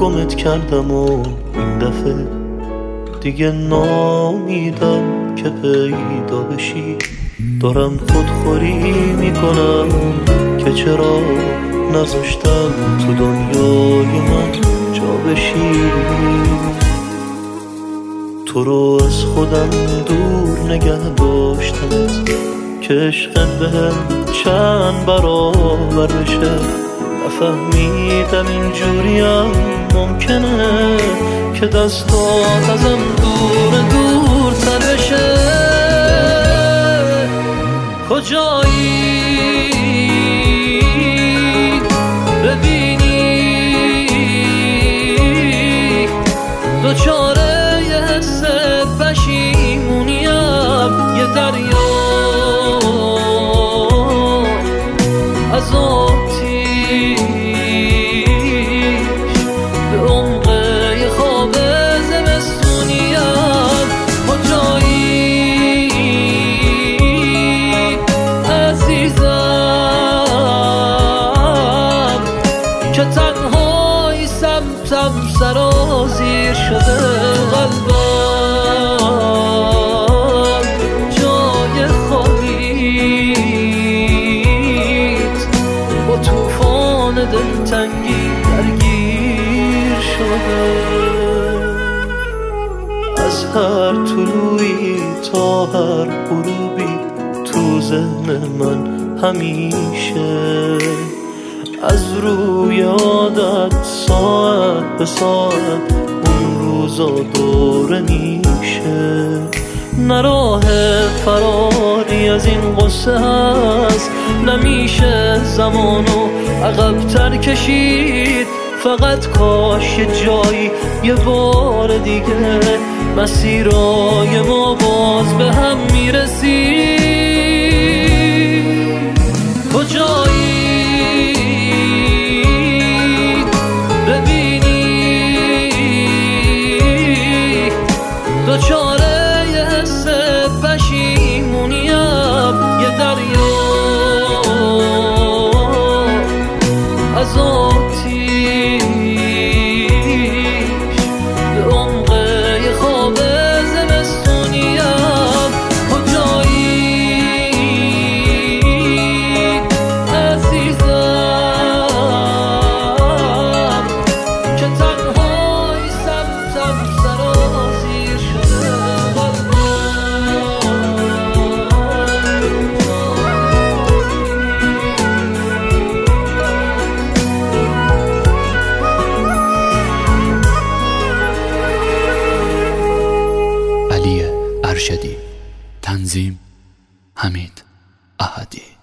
گمت کردم و این دفعه دیگه نامیدم که پیدا بشی. دارم خودخوری میکنم که چرا نذاشتم تو دنیای من جا بشی. تو رو از خودم دور نگه داشتمت که عشقت بهم چند برابر بشه. نفهمیدم اینجوریم ممکنه که دستات ازم دور دورتر بشه. کجایی ببینی دوچاره یه حس پشیمونیم، یه دریا از آتیش به عمق یه خواب زمستونیم. کجایی عزیزم که تنهایی سمتم سرازیر شده. قلبم جای خالیت با توفان دلتنگی درگیر شده. از هر طلوعی تا هر غروبی تو ذهن من همیشه، از روی عادت ساعت به ساعت اون روزا دوره میشه. نه راه فراری از این قصه هست، نمیشه زمانو عقب‌تر کشید. فقط کاش یه جایی یه بار دیگه مسیرای ما باز به هم میرسید. کجایی ببینی دوچاره یه حس پشیمونیم، یه دریا از آتیش به عمق یه خواب زمستونیم. کجایی عزیزم که تنهایی سمتم سرازیر شده. علی ارشدی. تنظیم حمید احدی.